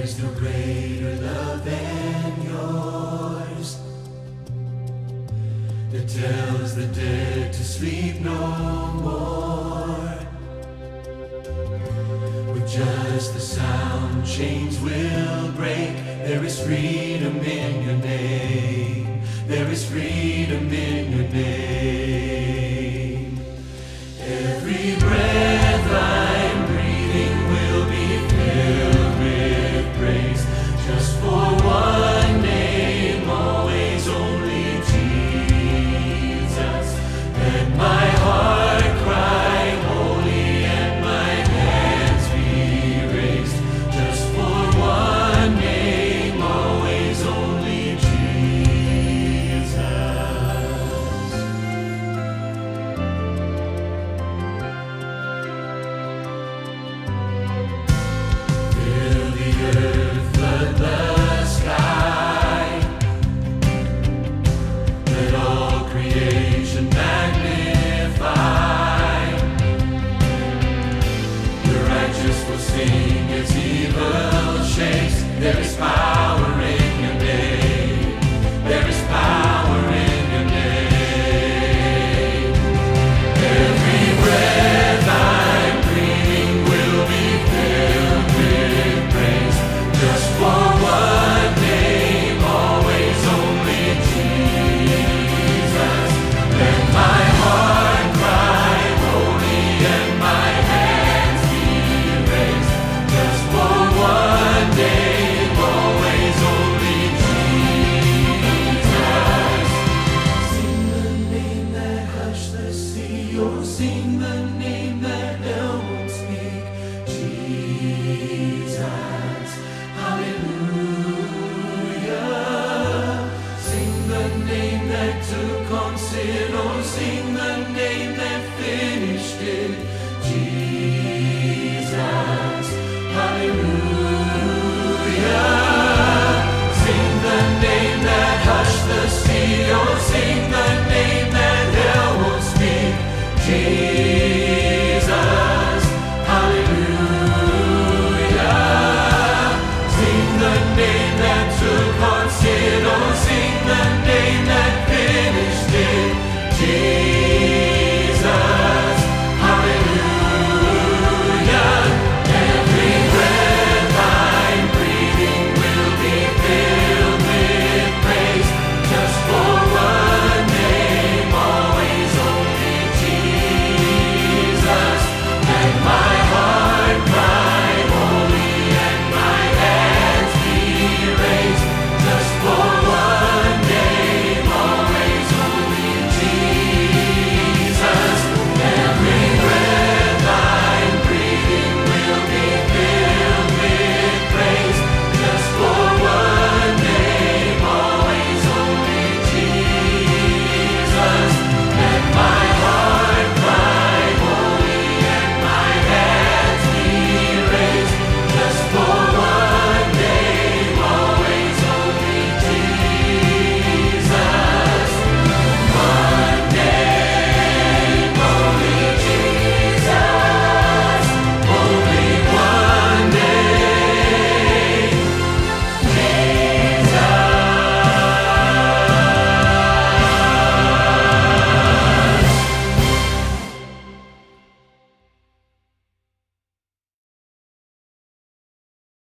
There's no greater love than yours, that tells the dead to sleep no more. With just the sound, chains will break. There is freedom in your name. There is freedom in your name. Every breath I'm breathing will be filled with praise. Just for one name, always only Jesus. Let my heart cry holy and my hands be raised. Just for one name, always only Jesus. Fill the earth, flood the sky. Let all creation magnify. The righteous will sing as evil shakes. There is power in your name. There is power in your name. Every breath I'm breathing will be filled with praise. Just for